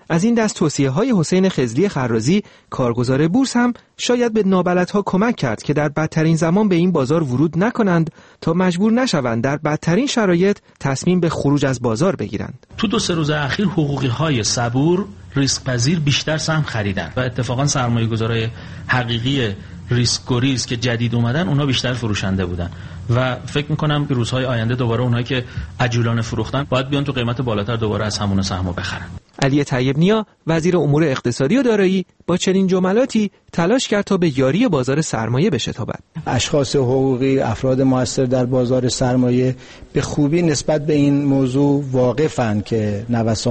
از این دست توصیه‌های حسین خضری خرازی کارگزار بورس هم شاید به نابلدها کمک کرد که در بدترین زمان به این بازار ورود نکنند تا مجبور نشوند در بدترین شرایط تصمیم به خروج از بازار بگیرند. تو 2-3 روز اخیر حقوقی‌های صبور ریسک پذیر بیشتر سهم خریدن و اتفاقا سرمایه‌گذارای حقیقی ریسک گریز که جدید اومدن اونا بیشتر فروشنده بودن و فکر می‌کنم که روزهای آینده دوباره اونایی که عجولانه فروختن باید بیان تو قیمت بالاتر دوباره از همون سهمو بخرن. علی طیب نیا وزیر امور اقتصادی و دارایی با چنین جملاتی تلاش کرد تا به یاری بازار سرمایه بشتابد. اشخاص حقوقی، افراد مؤثر در بازار سرمایه به خوبی نسبت به این موضوع واقفند که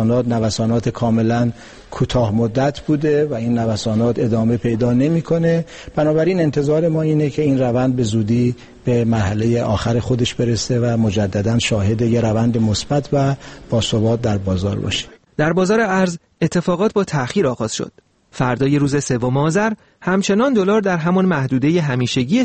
نوسانات کاملا کوتاه مدت بوده و این نوسانات ادامه پیدا نمی‌کنه. بنابراین انتظار ما اینه که این روند به زودی به مرحله آخر خودش برسه و مجددا شاهد یه روند مثبت و باثبات در بازار باشیم. در بازار ارز اتفاقات با تأخیر آغاز شد. فردای روز 3 آذر همچنان دلار در همان محدوده همیشگی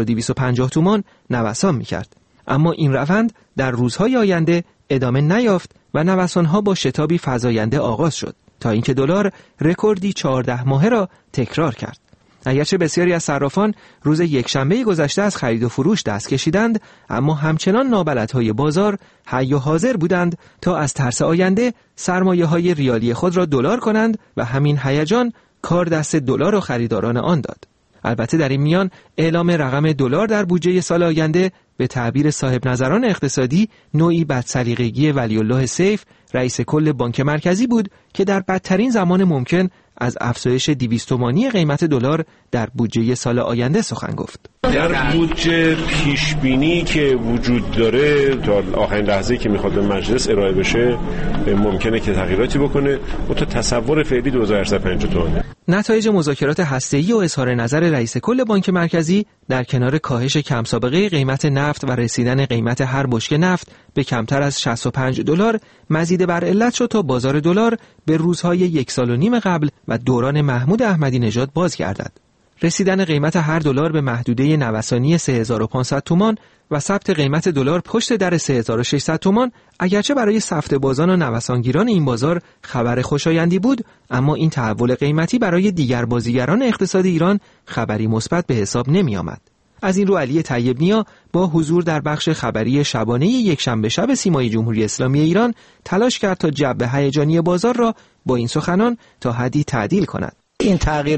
3250 تومان نوسان می‌کرد. اما این روند در روزهای آینده ادامه نیافت و نوسان‌ها با شتابی فزاینده آغاز شد تا اینکه دلار رکوردی 14 ماهه را تکرار کرد. اگرچه بسیاری از صرافان روز یکشنبه گذشته از خرید و فروش دست کشیدند، اما همچنان نابلدهای بازار حی و حاضر بودند تا از ترس آینده سرمایه‌های ریالی خود را دلار کنند و همین هیجان کار دست دلار و خریداران آن داد. البته در این میان اعلام رقم دلار در بودجه سال آینده به تعبیر صاحب نظران اقتصادی نوعی بدسلیقگی ولی‌الله سیف رئیس کل بانک مرکزی بود که در بدترین زمان ممکن از افزایش 200 تومانی قیمت دلار در بودجه سال آینده سخن گفت. در بودجه پیشبینی که وجود داره تا آخرین لحظه‌ای که میخواد به مجلس ارائه بشه ممکنه که تغییراتی بکنه و تا تصور فعلی 2850 تومانه. نتایج مذاکرات هسته‌ای و اظهار نظر رئیس کل بانک مرکزی در کنار کاهش کم سابقه قیمت نفت و رسیدن قیمت هر بشکه نفت به کمتر از 65 دلار مزید بر علت شد تا بازار دلار به روزهای 1 سال و نیم قبل و دوران محمود احمدی نژاد بازگردد. رسیدن قیمت هر دلار به محدوده نوسانی 3500 تومان و ثبت قیمت دلار پشت در 3600 تومان اگرچه برای سفته بازان و نوسانگیران این بازار خبر خوشایندی بود، اما این تحول قیمتی برای دیگر بازیگران اقتصاد ایران خبری مثبت به حساب نمی آمد. از این رو علی طیب نیا با حضور در بخش خبری شبانه یکشنبه شب سیمای جمهوری اسلامی ایران تلاش کرد تا جو هیجانی بازار را با این سخنان تا حدی تعدیل کند. این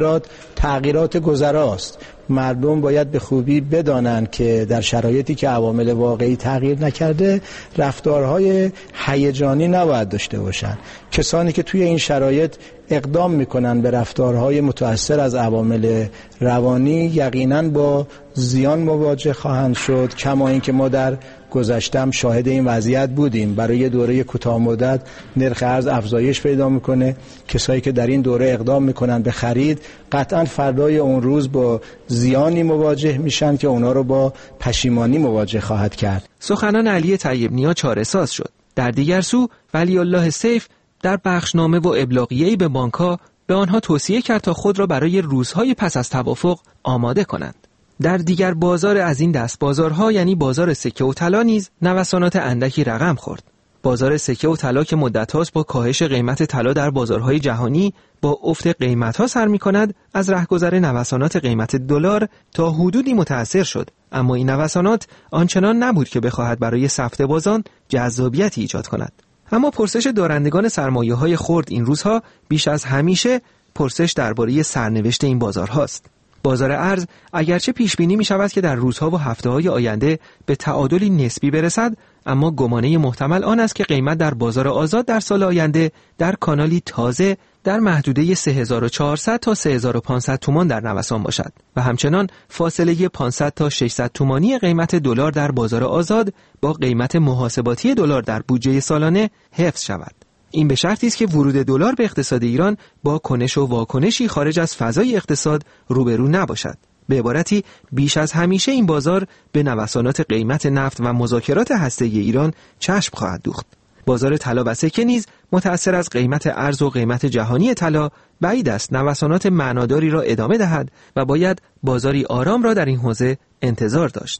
تغییرات گذراست. مردم باید به خوبی بدانند که در شرایطی که عوامل واقعی تغییر نکرده رفتارهای هیجانی نباید داشته باشند. کسانی که توی این شرایط اقدام میکنن به رفتارهای متأثر از عوامل روانی یقیناً با زیان مواجه خواهند شد، کما اینکه ما در گذشته شاهد این وضعیت بودیم. برای دوره کوتاه مدت نرخ ارز افزایش پیدا میکنه، کسایی که در این دوره اقدام میکنن به خرید قطعاً فردای اون روز با زیانی مواجه میشن که اونا رو با پشیمانی مواجه خواهد کرد. سخنان علی طیب نیا چاره‌ساز شد. در دیگر سو ولی‌الله سیف در بخشنامه و ابلاغیه‌ای به بانک‌ها به آنها توصیه کرد تا خود را برای روزهای پس از توافق آماده کنند. در دیگر بازار از این دست بازارها یعنی بازار سکه و طلا نیز نوسانات اندکی رقم خورد. بازار سکه و طلا که مدت‌هاست با کاهش قیمت طلا در بازارهای جهانی با افت قیمت‌ها سر می‌کند، از رهگذر نوسانات قیمت دلار تا حدودی متأثر شد، اما این نوسانات آنچنان نبود که بخواهد برای سفته بازان جذابیتی ایجاد کند. اما پرسش دارندگان سرمایه‌های خرد این روزها بیش از همیشه پرسش درباره سرنوشت این بازارهاست. بازار ارز اگرچه پیش بینی می شود که در روزها و هفته‌های آینده به تعادلی نسبی برسد، اما گمانه محتمل آن است که قیمت در بازار آزاد در سال آینده در کانالی تازه در محدوده 3400 تا 3500 تومان در نوسان باشد و همچنان فاصله 500 تا 600 تومانی قیمت دلار در بازار آزاد با قیمت محاسباتی دلار در بودجه سالانه حفظ شود. این به شرطی است که ورود دلار به اقتصاد ایران با کنش و واکنشی خارج از فضای اقتصاد روبرو نباشد. به عبارتی بیش از همیشه این بازار به نوسانات قیمت نفت و مذاکرات هسته‌ای ایران چشم خواهد دوخت. بازار طلا و سکه نیز متأثر از قیمت ارز و قیمت جهانی طلا بعید است نوسانات معناداری را ادامه دهد و باید بازاری آرام را در این حوزه انتظار داشت.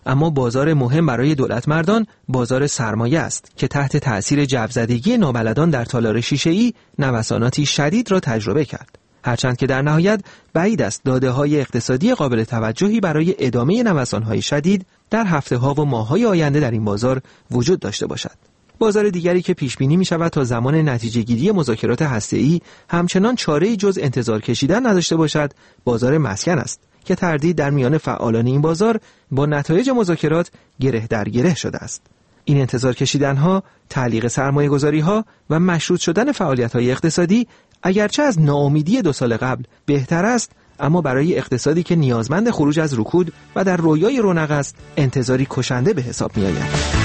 اما بازار مهم برای دولت مردان بازار سرمایه است که تحت تأثیر جوزدگی نابلدان در تالار شیشه‌ای نوساناتی شدید را تجربه کرد. هرچند که در نهایت بعید است داده‌های اقتصادی قابل توجهی برای ادامه نوسان‌های شدید در هفته‌ها و ماه‌های آینده در این بازار وجود داشته باشد. بازار دیگری که پیش بینی می‌شود تا زمان نتیجه‌گیری مذاکرات هسته‌ای همچنان چاره‌ای جز انتظار کشیدن نداشته باشد، بازار مسکن است که تردید در میان فعالان این بازار با نتایج مذاکرات گره در گره شده است. این انتظار کشیدن‌ها، تعلیق سرمایه‌گذاری‌ها و مشروط شدن فعالیت‌های اقتصادی اگرچه از ناامیدی 2 سال قبل بهتر است، اما برای اقتصادی که نیازمند خروج از رکود و در رویای رونق است، انتظاری کشنده به حساب می‌آید.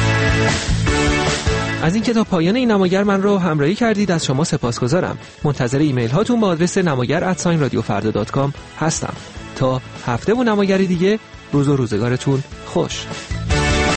از اینکه تا پایان این نماگر من رو همراهی کردید از شما سپاسگزارم. منتظر ایمیل هاتون با آدرس namagar@radiofarda.com هستم. تا هفته و نماگری دیگه، روز و روزگارتون خوش.